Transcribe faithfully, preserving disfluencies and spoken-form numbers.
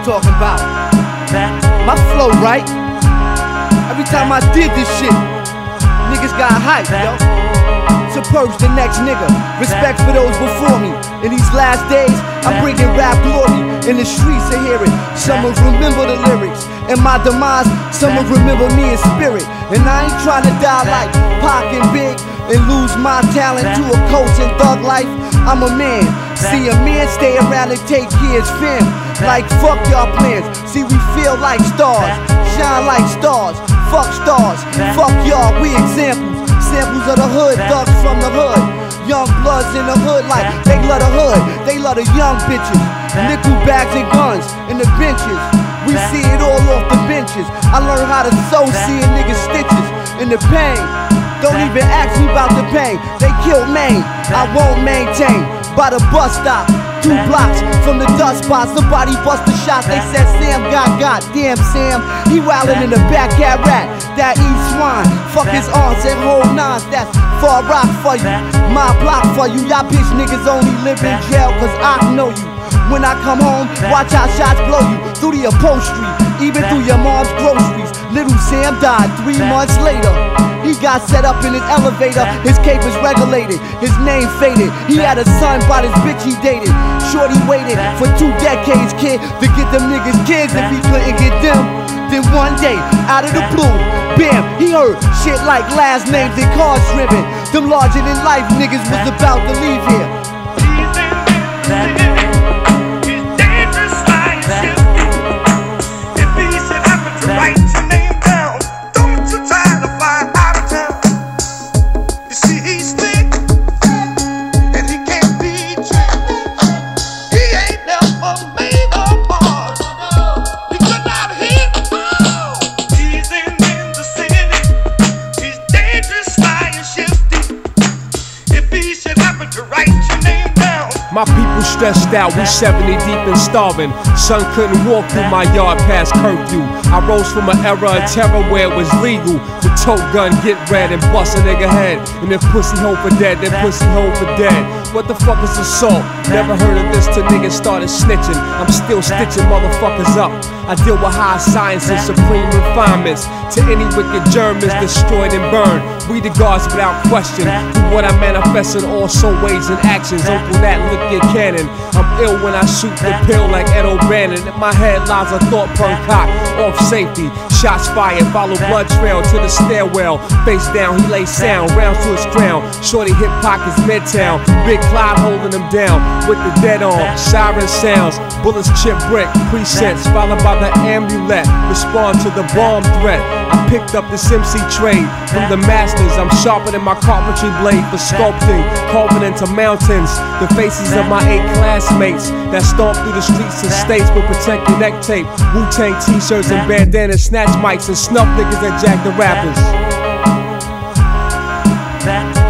talking about. My flow, right? Every time I did this shit, niggas got hype, yo. Superb's the next nigga. Respect for those before me. In these last days, I'm bringing rap glory. In the streets to hear it. Some will remember the lyrics. In my demise, some will remember me in spirit. And I ain't trying to die like Pac and Big and lose my talent to a coach and thug life. I'm a man. See a man stay around and take kids, fam. Like fuck y'all plans. See we feel like stars, shine like stars. Fuck stars, fuck y'all, we examples. Samples of the hood, thugs from the hood. Young bloods in the hood like they love the hood. They love the young bitches. Nickel bags and guns in the benches. We see it all off the benches. I learned how to sew, seeing niggas stitches in the pain. Don't even ask me about the pain. They killed Maine, I won't maintain. By the bus stop, two blocks from the dust spots. Somebody bust a shot, they said Sam got got. Damn Sam, he wildin' in the back cat rat. That eat swine, fuck his aunts and whole nines. That's far rock for you, my block for you. Y'all bitch niggas only live in jail cause I know you. When I come home, watch how shots blow you through the upholstery, even through your mom's groceries. Little Sam died three months later. He got set up in his elevator, his cape was regulated, his name faded. He had a son by this bitch he dated. Shorty waited for two decades, kid, to get them niggas kids. If he couldn't get them, then one day, out of the blue, bam, he heard shit like last names and cars driven. Them larger than life niggas was about to leave here. My people stressed out, we seventy deep and starving. Son couldn't walk through my yard past curfew. I rose from an era of terror where it was legal to tote gun, get red, and bust a nigga head. And if pussy home for dead, then pussy home for dead. What the fuck is assault? Never heard of this till niggas started snitching. I'm still stitching motherfuckers up. I deal with high science and supreme refinements. To any wicked germ is destroyed and burned. We the gods without question. Through what I manifest in all soul ways and actions. Uncle Nat, lick your cannon. I'm ill when I shoot the pill like Ed O'Bannon. In my head lies a thought concoct. Off safety, shots fired, follow blood trail to the stairwell. Face down, he lay sound, rounds to his crown. Shorty hip pockets midtown. Big Clyde holding him down with the dead on. Siren sounds, bullets chip brick, precincts followed by the amulet. Respond to the bomb threat. I picked up this M C trade from the masters. I'm sharpening my carpentry blade for sculpting, carving into mountains. The faces of my eight classmates that stomp through the streets and states with protective neck tape, Wu-Tang t-shirts and bandanas, snatch mics and snuff niggas that jack the rappers.